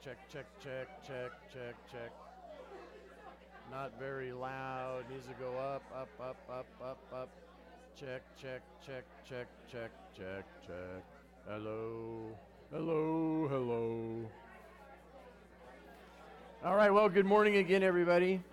check, check, check, check, check, check. Not very loud. Needs to go up, up, up, up, up, up. Check, check, check, check, check, check, check. Hello, hello, hello. All right, well, good morning again, everybody.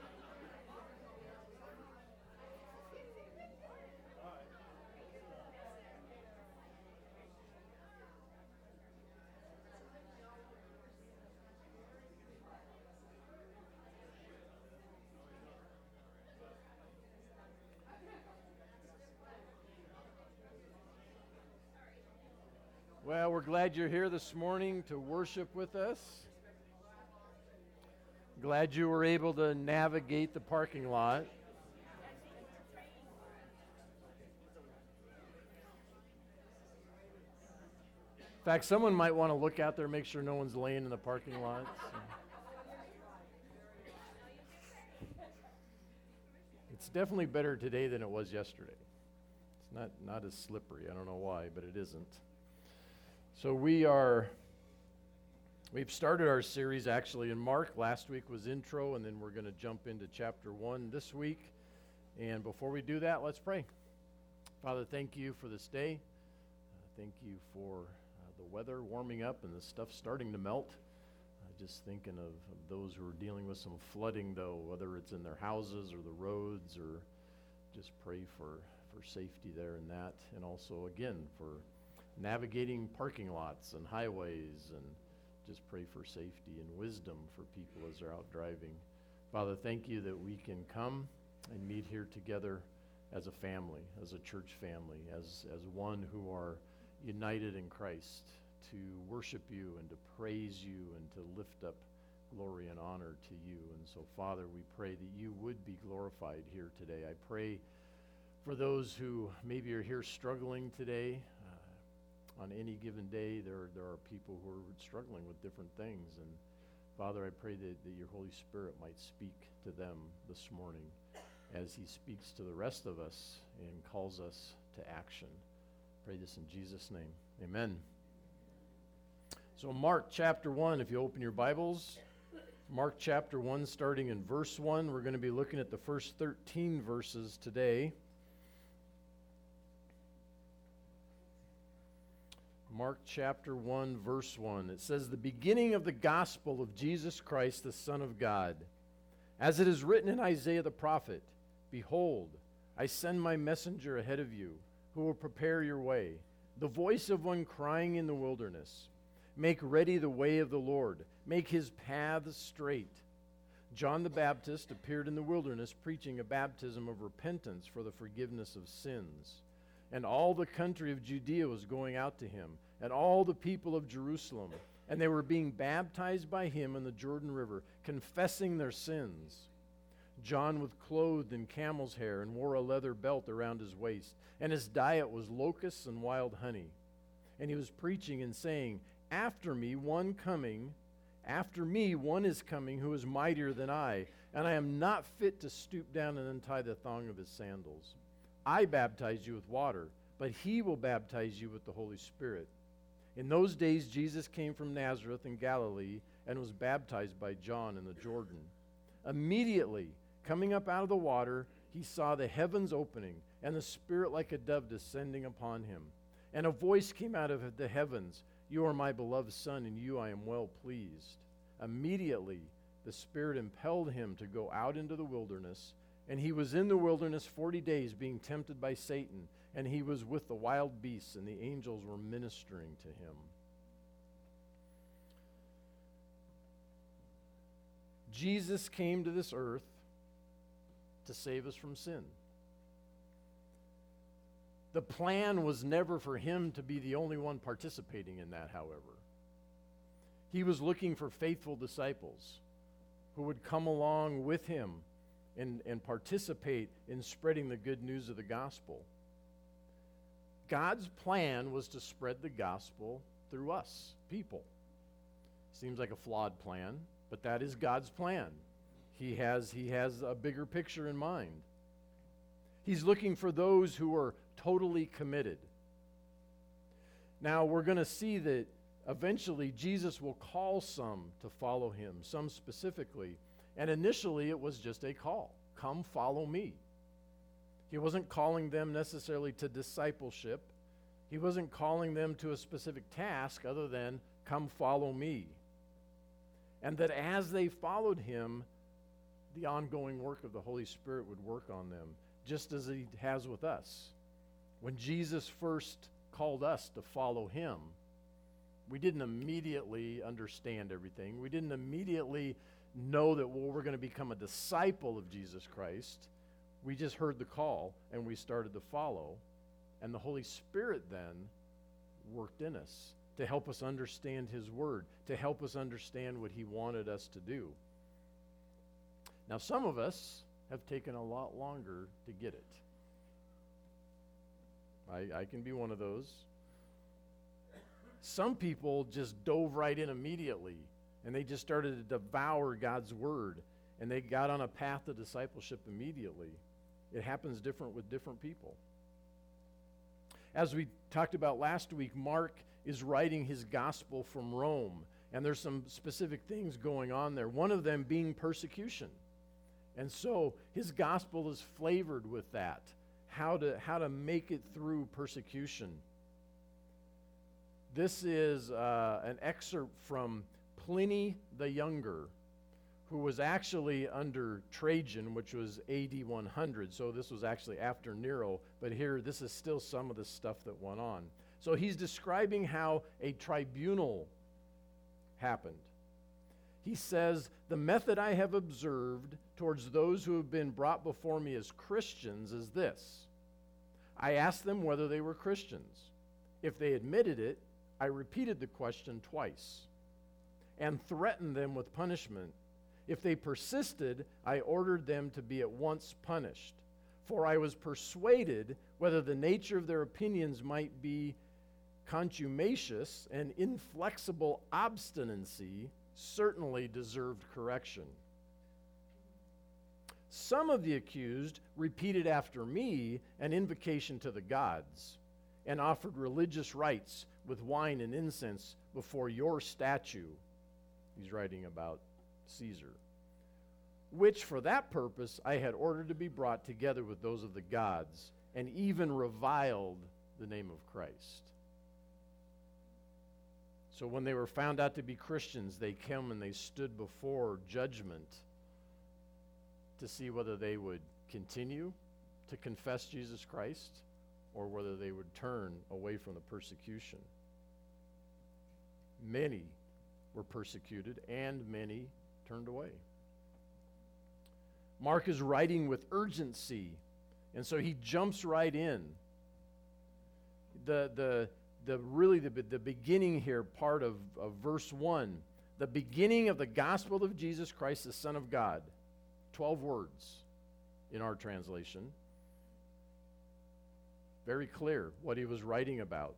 Well, we're glad you're here this morning to worship with us. Glad you were able to navigate the parking lot. In fact, someone might want to look out there and make sure no one's laying in the parking lot. It's definitely better today than it was yesterday. It's not as slippery. I don't know why, but it isn't. So we've started our series actually in Mark. Last week was intro, and then we're going to jump into chapter 1 this week. And before we do that, let's pray. Father, thank you for this day. Thank you for the weather warming up and the stuff starting to melt. Just thinking of those who are dealing with some flooding, though, whether it's in their houses or the roads, or just pray for safety there in that. And also, again, for navigating parking lots and highways, and just pray for safety and wisdom for people as they're out driving. Father, thank you that we can come and meet here together as a family, as a church family, as one who are united in Christ to worship you and to praise you and to lift up glory and honor to you. And so, Father, we pray that you would be glorified here today. I pray for those who maybe are here struggling today. On any given day, there are people who are struggling with different things. And Father, I pray that your Holy Spirit might speak to them this morning as he speaks to the rest of us and calls us to action. Pray this in Jesus' name. Amen. So Mark chapter 1, if you open your Bibles, Mark chapter 1, starting in verse 1, we're going to be looking at the first 13 verses today. Mark chapter 1, verse 1. It says, "The beginning of the gospel of Jesus Christ, the Son of God. As it is written in Isaiah the prophet, Behold, I send my messenger ahead of you, who will prepare your way, the voice of one crying in the wilderness. Make ready the way of the Lord, make his paths straight. John the Baptist appeared in the wilderness, preaching a baptism of repentance for the forgiveness of sins. And all the country of Judea was going out to him, and all the people of Jerusalem. And they were being baptized by him in the Jordan River, confessing their sins. John was clothed in camel's hair and wore a leather belt around his waist, and his diet was locusts and wild honey. And he was preaching and saying, After me one is coming who is mightier than I, and I am not fit to stoop down and untie the thong of his sandals. I baptize you with water, but he will baptize you with the Holy Spirit. In those days Jesus came from Nazareth in Galilee and was baptized by John in the Jordan. Immediately, coming up out of the water, he saw the heavens opening and the Spirit like a dove descending upon him. And a voice came out of the heavens, You are my beloved Son, in you I am well pleased. Immediately, the Spirit impelled him to go out into the wilderness. And he was in the wilderness 40 days being tempted by Satan, and he was with the wild beasts, and the angels were ministering to him. Jesus came to this earth to save us from sin. The plan was never for him to be the only one participating in that, however. He was looking for faithful disciples who would come along with him and participate in spreading the good news of the gospel. God's plan was to spread the gospel through us, people. Seems like a flawed plan, but that is God's plan. He has a bigger picture in mind. He's looking for those who are totally committed. Now, we're going to see that eventually Jesus will call some to follow him, some specifically. And initially it was just a call. Come follow me. He wasn't calling them necessarily to discipleship. He wasn't calling them to a specific task other than come follow me. And that as they followed him, the ongoing work of the Holy Spirit would work on them, just as he has with us. When Jesus first called us to follow him, we didn't immediately understand everything. We didn't immediately know that we're going to become a disciple of Jesus Christ. We just heard the call and we started to follow. And the Holy Spirit then worked in us to help us understand his word, to help us understand what he wanted us to do. Now, some of us have taken a lot longer to get it. I can be one of those. Some people just dove right in immediately, and they just started to devour God's word, and they got on a path to discipleship immediately. It happens different with different people. As we talked about last week, Mark is writing his gospel from Rome, and there's some specific things going on there, one of them being persecution. And so his gospel is flavored with that, how to make it through persecution. This is an excerpt from Pliny the Younger, who was actually under Trajan, which was AD 100. So this was actually after Nero, but here this is still some of the stuff that went on. So he's describing how a tribunal happened. He says, "The method I have observed towards those who have been brought before me as Christians is this. I asked them whether they were Christians. If they admitted it, I repeated the question twice and threatened them with punishment. If they persisted, I ordered them to be at once punished. For I was persuaded whether the nature of their opinions might be contumacious and inflexible obstinacy certainly deserved correction. Some of the accused repeated after me an invocation to the gods and offered religious rites with wine and incense before your statue." He's writing about Caesar. "Which for that purpose I had ordered to be brought together with those of the gods, and even reviled the name of Christ." So when they were found out to be Christians, they came and they stood before judgment to see whether they would continue to confess Jesus Christ or whether they would turn away from the persecution. Many were persecuted and many turned away. Mark is writing with urgency, and so he jumps right in. The beginning here, part of verse 1, the beginning of the gospel of Jesus Christ, the Son of God. 12 words in our translation. Very clear what he was writing about.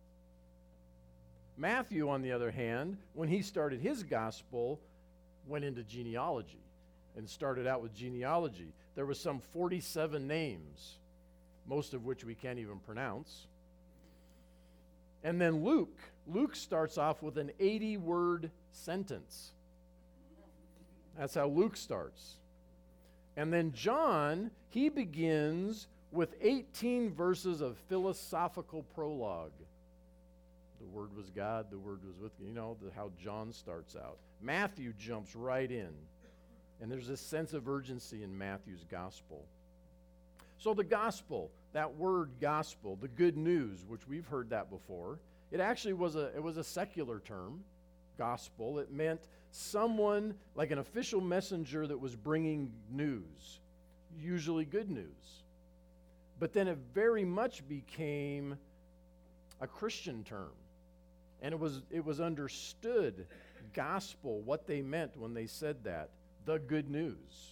Matthew, on the other hand, when he started his gospel, went into genealogy and started out with genealogy. There was some 47 names, most of which we can't even pronounce. And then Luke starts off with an 80-word sentence. That's how Luke starts. And then John, he begins with 18 verses of philosophical prologue. The Word was God, the Word was with you. You know how John starts out. Matthew jumps right in. And there's this sense of urgency in Matthew's gospel. So the gospel, that word gospel, the good news, which we've heard that before, it actually was a secular term, gospel. It meant someone like an official messenger that was bringing news, usually good news. But then it very much became a Christian term. And it was understood, gospel, what they meant when they said that, the good news.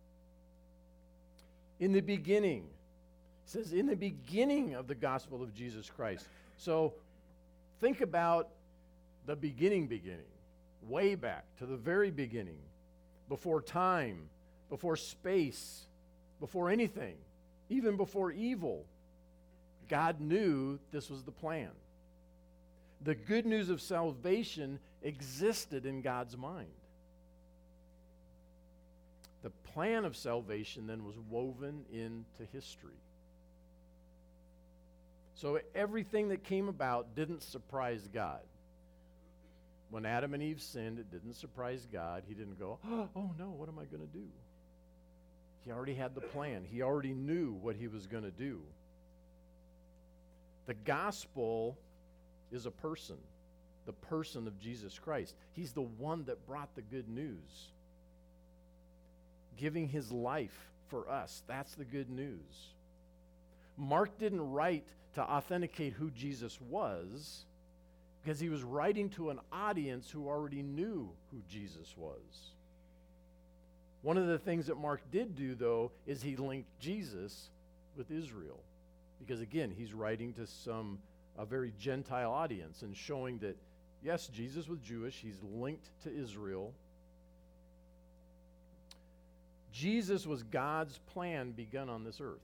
In the beginning, it says in the beginning of the gospel of Jesus Christ. So think about the beginning, way back to the very beginning, before time, before space, before anything, even before evil. God knew this was the plan. The good news of salvation existed in God's mind. The plan of salvation then was woven into history. So everything that came about didn't surprise God. When Adam and Eve sinned, it didn't surprise God. He didn't go, oh no, what am I going to do? He already had the plan. He already knew what he was going to do. The gospel is a person, the person of Jesus Christ. He's the one that brought the good news, giving his life for us. That's the good news. Mark didn't write to authenticate who Jesus was, because he was writing to an audience who already knew who Jesus was. One of the things that Mark did do, though, is he linked Jesus with Israel. Because again, he's writing to a very Gentile audience and showing that, yes, Jesus was Jewish, he's linked to Israel. Jesus was God's plan begun on this earth.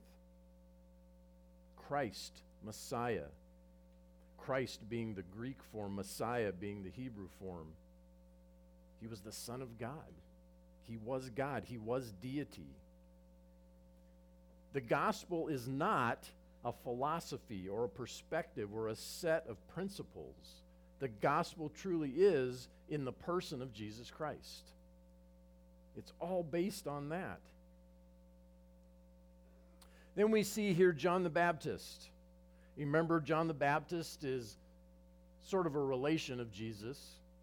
Christ, Messiah. Christ being the Greek form, Messiah being the Hebrew form. He was the Son of God. He was God. He was deity. The gospel is not a philosophy or a perspective or a set of principles. The gospel truly is in the person of Jesus Christ. It's all based on that. Then we see here John the Baptist. You remember, John the Baptist is sort of a relation of Jesus.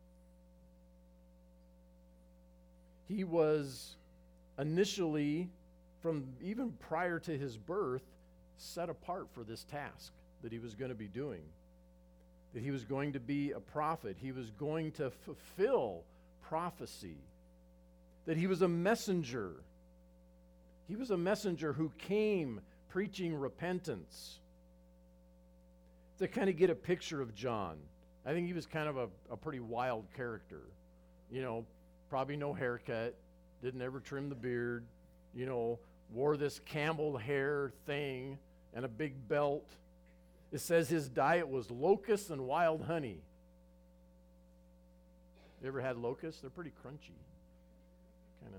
He was initially, from even prior to his birth, set apart for this task that he was going to be doing. That he was going to be a prophet. He was going to fulfill prophecy. That he was a messenger. He was a messenger who came preaching repentance. To kind of get a picture of John, I think he was kind of a pretty wild character. You know, probably no haircut, didn't ever trim the beard, you know, wore this camel hair thing and a big belt. It says his diet was locusts and wild honey. You ever had locusts? They're pretty crunchy. Kind of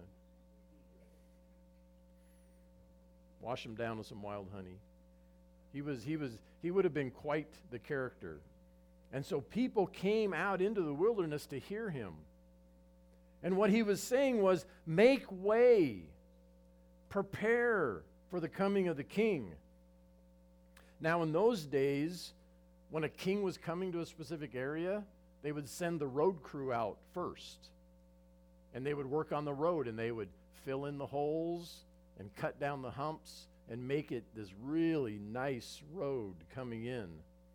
wash them down with some wild honey. He would have been quite the character. And so people came out into the wilderness to hear him. And what he was saying was, make way, prepare for the coming of the king. Now in those days, when a king was coming to a specific area, they would send the road crew out first. And they would work on the road, and they would fill in the holes and cut down the humps and make it this really nice road coming in.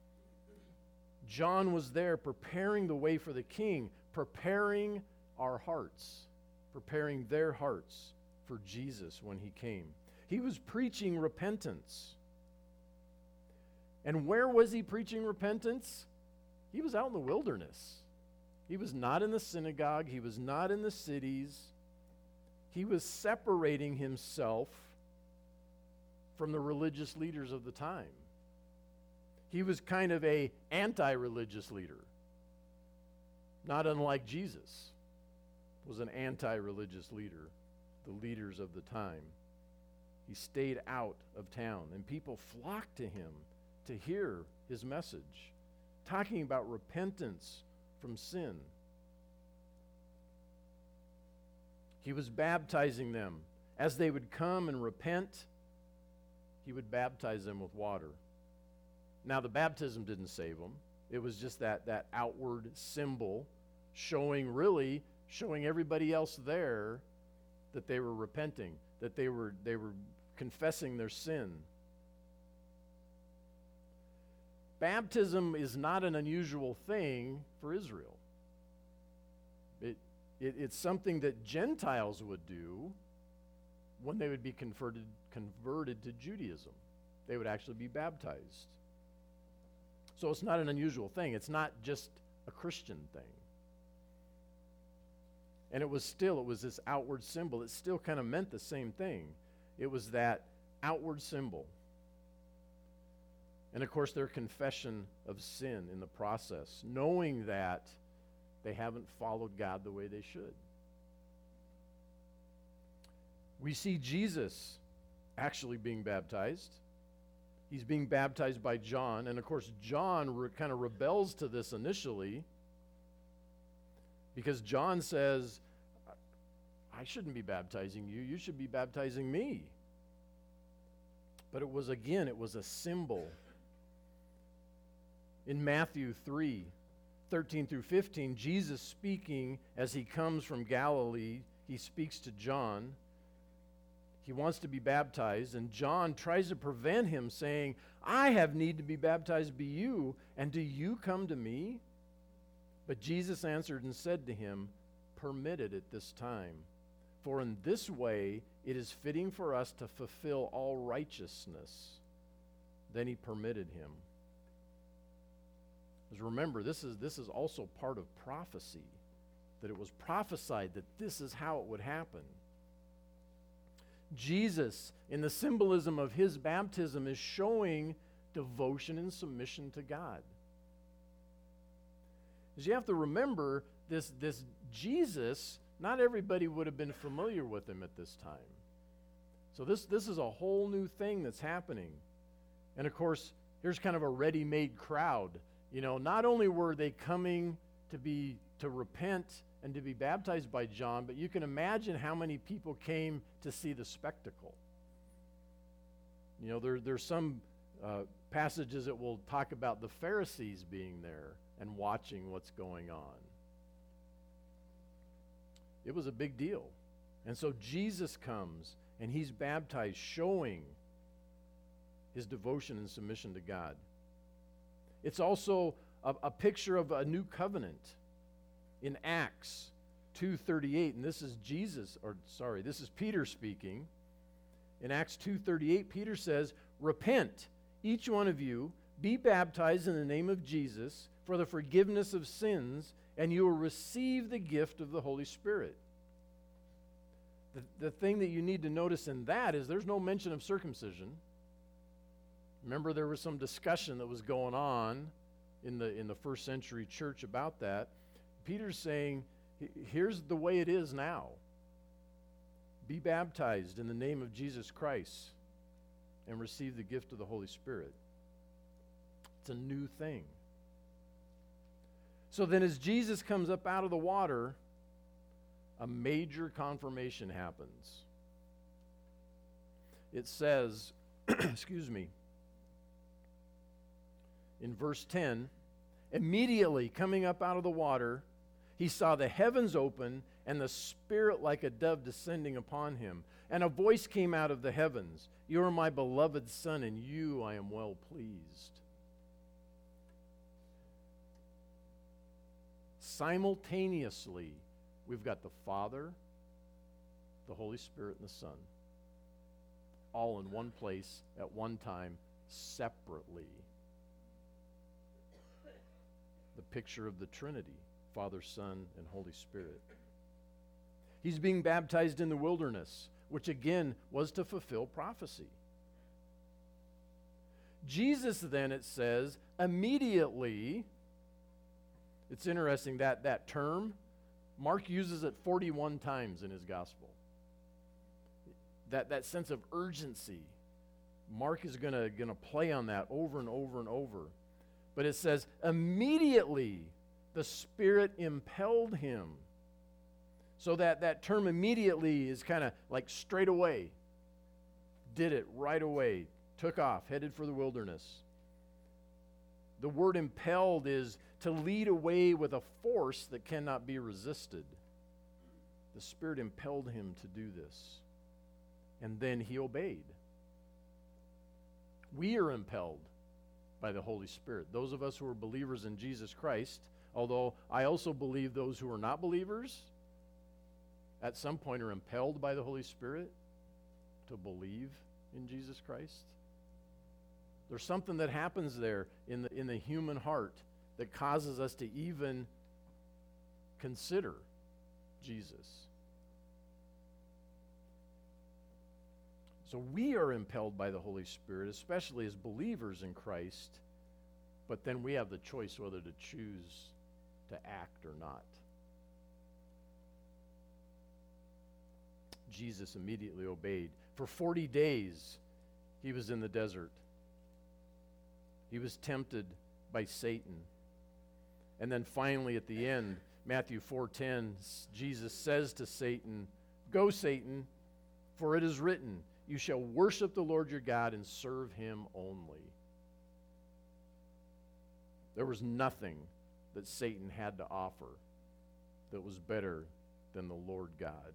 John was there preparing the way for the king, preparing our hearts, preparing their hearts for Jesus when he came. He was preaching repentance. And where was he preaching repentance? He was out in the wilderness. He was not in the synagogue. He was not in the cities. He was separating himself from the religious leaders of the time. He was kind of a anti-religious leader. Not unlike Jesus was an anti-religious leader, the leaders of the time. He stayed out of town, and people flocked to him to hear his message, talking about repentance from sin. He was baptizing them. As they would come and repent, he would baptize them with water. Now, the baptism didn't save them. It was just that outward symbol showing everybody else there that they were repenting, that they were confessing their sin. Baptism is not an unusual thing for Israel. It's something that Gentiles would do when they would be converted to Judaism. They would actually be baptized. So it's not an unusual thing. It's not just a Christian thing. And it was this outward symbol. It still kind of meant the same thing. It was that outward symbol. And of course, their confession of sin in the process, knowing that they haven't followed God the way they should. We see Jesus actually being baptized. He's being baptized by John, and of course, John kind of rebels to this initially because John says, I shouldn't be baptizing you, you should be baptizing me. But it was a symbol. In Matthew 3:13 through 15, Jesus speaking as he comes from Galilee, he speaks to John. He wants to be baptized, and John tries to prevent him, saying, I have need to be baptized by you, and do you come to me? But Jesus answered and said to him, permit it at this time, for in this way it is fitting for us to fulfill all righteousness. Then he permitted him. Because remember, this is also part of prophecy, that it was prophesied that this is how it would happen. Jesus, in the symbolism of his baptism, is showing devotion and submission to God. Because you have to remember, this Jesus, not everybody would have been familiar with him at this time. So this is a whole new thing that's happening. And of course, here's kind of a ready-made crowd. You know, not only were they coming to repent and to be baptized by John, but you can imagine how many people came to see the spectacle. You know, there's some passages that will talk about the Pharisees being there and watching what's going on. It was a big deal. And so Jesus comes and he's baptized, showing his devotion and submission to God. It's also a picture of a new covenant. In Acts 2:38, and this is Peter speaking. In Acts 2:38, Peter says, repent, each one of you, be baptized in the name of Jesus for the forgiveness of sins, and you will receive the gift of the Holy Spirit. The thing that you need to notice in that is there's no mention of circumcision. Remember, there was some discussion that was going on in the first century church about that. Peter's saying, here's the way it is now. Be baptized in the name of Jesus Christ and receive the gift of the Holy Spirit. It's a new thing. So then as Jesus comes up out of the water, a major confirmation happens. It says, in verse 10, immediately coming up out of the water, he saw the heavens open and the Spirit like a dove descending upon him. And a voice came out of the heavens, you are my beloved Son, in you I am well pleased. Simultaneously, we've got the Father, the Holy Spirit, and the Son, all in one place at one time, separately. The picture of the Trinity, Father, Son, and Holy Spirit. He's being baptized in the wilderness, which again was to fulfill prophecy. Jesus then, it says, immediately, it's interesting that term, Mark uses it 41 times in his gospel. That sense of urgency, Mark is gonna play on that over and over and over. But it says, immediately the Spirit impelled him. So that term immediately is kind of like straight away. Did it right away. Took off, headed for the wilderness. The word impelled is to lead away with a force that cannot be resisted. The Spirit impelled him to do this. And then he obeyed. We are impelled by the Holy Spirit. Those of us who are believers in Jesus Christ, although I also believe those who are not believers at some point are impelled by the Holy Spirit to believe in Jesus Christ. There's something that happens there in the human heart that causes us to even consider Jesus. So we are impelled by the Holy Spirit, especially as believers in Christ, but then we have the choice whether to choose to act or not. Jesus immediately obeyed. For 40 days, he was in the desert. He was tempted by Satan. And then finally at the end, Matthew 4:10, Jesus says to Satan, "Go, Satan, for it is written, you shall worship the Lord your God and serve him only." There was nothing that Satan had to offer that was better than the Lord God.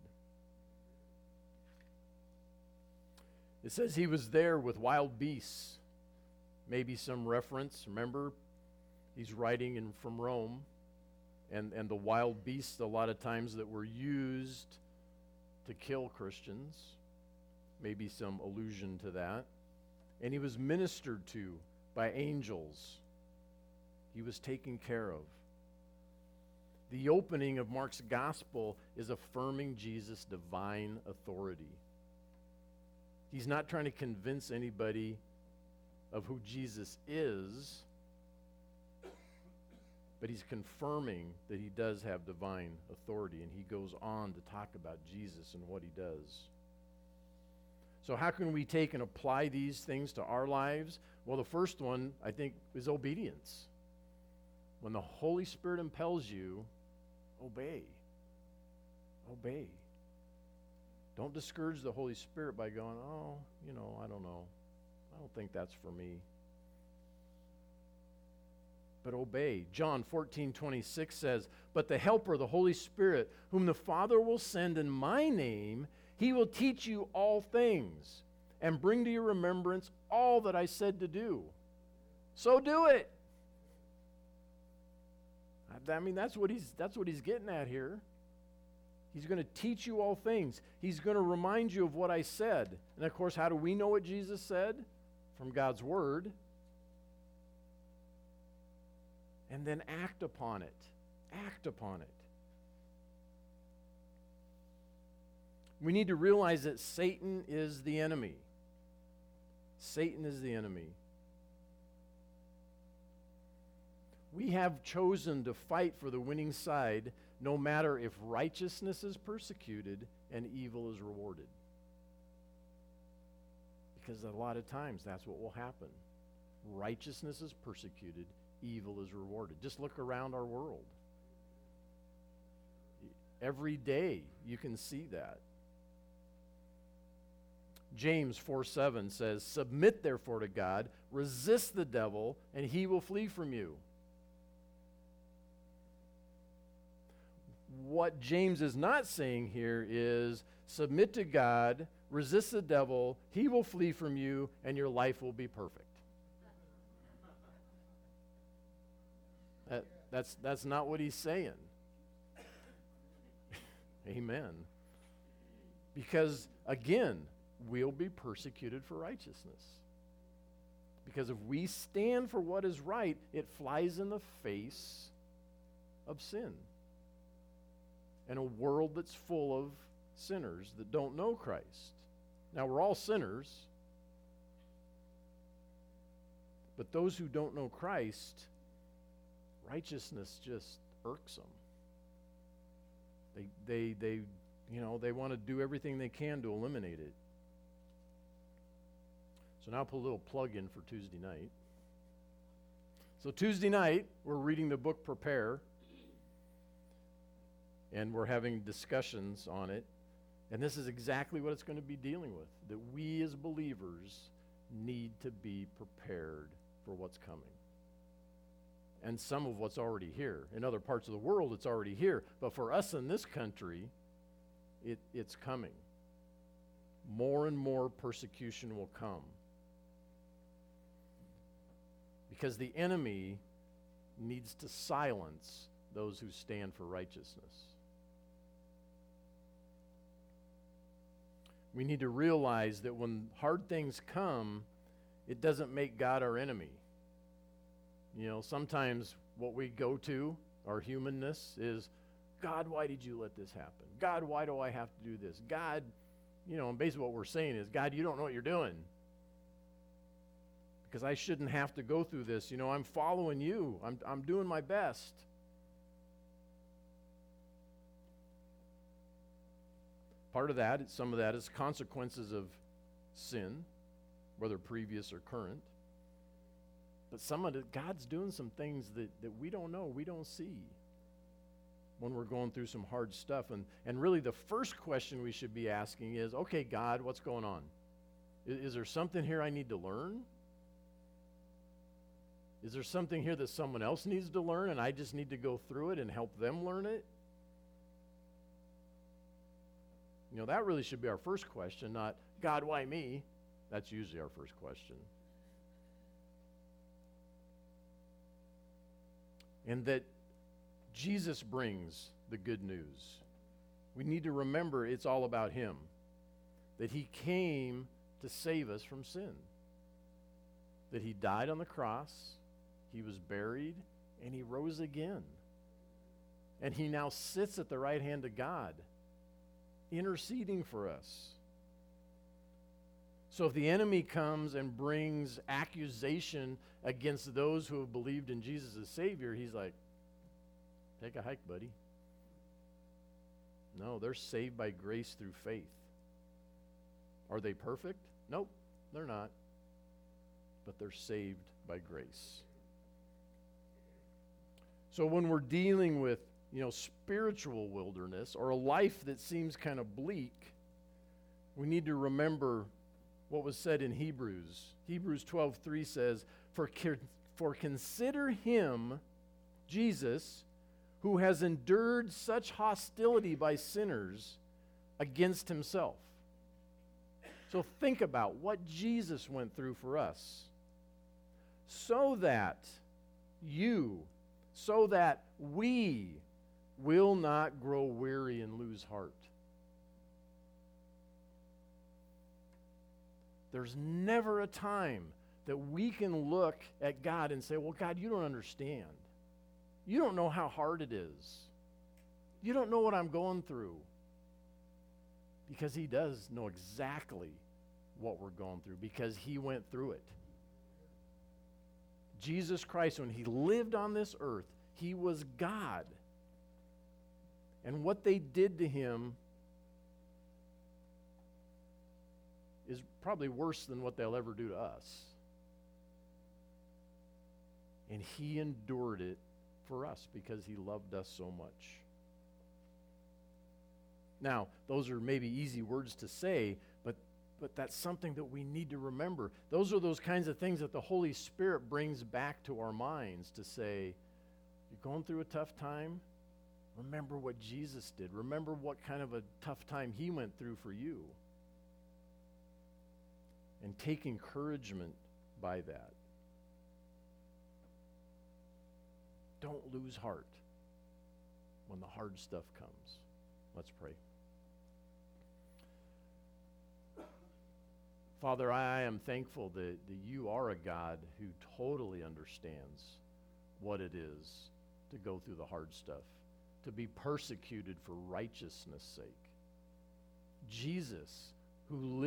It says he was there with wild beasts. Maybe some reference. Remember, he's writing from Rome. And the wild beasts, a lot of times, that were used to kill Christians. Maybe some allusion to that. And he was ministered to by angels. He was taken care of. The opening of Mark's gospel is affirming Jesus' divine authority. He's not trying to convince anybody of who Jesus is, but he's confirming that he does have divine authority, and he goes on to talk about Jesus and what he does. So how can we take and apply these things to our lives? Well, the first one, I think, is obedience. When the Holy Spirit impels you, obey. Obey. Don't discourage the Holy Spirit by going, "Oh, I don't know. I don't think that's for me." But obey. John 14:26 says, "But the Helper, the Holy Spirit, whom the Father will send in my name, he will teach you all things and bring to your remembrance all that I said to do." So do it. I mean, that's what he's getting at here. He's going to teach you all things. He's going to remind you of what I said. And of course, how do we know what Jesus said? From God's Word. And then act upon it. Act upon it. We need to realize that Satan is the enemy. Satan is the enemy. We have chosen to fight for the winning side, no matter if righteousness is persecuted and evil is rewarded. Because a lot of times that's what will happen. Righteousness is persecuted, evil is rewarded. Just look around our world. Every day you can see that. James 4:7 says, "Submit therefore to God, resist the devil, and he will flee from you." What James is not saying here is submit to God, resist the devil, he will flee from you, and your life will be perfect. That's not what he's saying. Amen. Because, again, we'll be persecuted for righteousness. Because if we stand for what is right, it flies in the face of sin. And a world that's full of sinners that don't know Christ. Now, we're all sinners. But those who don't know Christ, righteousness just irks them. They want to do everything they can to eliminate it. So now I'll put a little plug in for Tuesday night. So Tuesday night, we're reading the book Prepare. And we're having discussions on it. And this is exactly what it's going to be dealing with. That we as believers need to be prepared for what's coming. And some of what's already here. In other parts of the world, it's already here. But for us in this country, it's coming. More and more persecution will come. Because the enemy needs to silence those who stand for righteousness. We need to realize that when hard things come, it doesn't make God our enemy. Sometimes what we go to, our humanness, is, God, why did you let this happen? God, why do I have to do this? God, And basically what we're saying is, God, you don't know what you're doing. Because I shouldn't have to go through this. I'm following you. I'm doing my best. Part of that, some of that is consequences of sin, whether previous or current. But some of it, God's doing some things that we don't know, we don't see when we're going through some hard stuff. And really the first question we should be asking is, okay, God, what's going on? Is there something here I need to learn? Is there something here that someone else needs to learn and I just need to go through it and help them learn it? That really should be our first question, not, God, why me? That's usually our first question. And that Jesus brings the good news. We need to remember it's all about him, that he came to save us from sin, that he died on the cross, he was buried, and he rose again. And he now sits at the right hand of God, interceding for us. So if the enemy comes and brings accusation against those who have believed in Jesus as Savior, he's like, take a hike, buddy. No, they're saved by grace through faith. Are they perfect? Nope, they're not. But they're saved by grace. So when we're dealing with, spiritual wilderness or a life that seems kind of bleak, we need to remember what was said in Hebrews. Hebrews 12:3 says, For consider him, Jesus, who has endured such hostility by sinners against himself. So think about what Jesus went through for us, so that we will not grow weary and lose heart. There's never a time that we can look at God and say, well, God, you don't understand. You don't know how hard it is. You don't know what I'm going through. Because he does know exactly what we're going through, because he went through it. Jesus Christ, when he lived on this earth, he was God. And what they did to him is probably worse than what they'll ever do to us. And he endured it for us because he loved us so much. Now, those are maybe easy words to say, but that's something that we need to remember. Those are those kinds of things that the Holy Spirit brings back to our minds to say, you're going through a tough time? Remember what Jesus did. Remember what kind of a tough time he went through for you. And take encouragement by that. Don't lose heart when the hard stuff comes. Let's pray. Father, I am thankful that you are a God who totally understands what it is to go through the hard stuff, to be persecuted for righteousness' sake. Jesus, who lived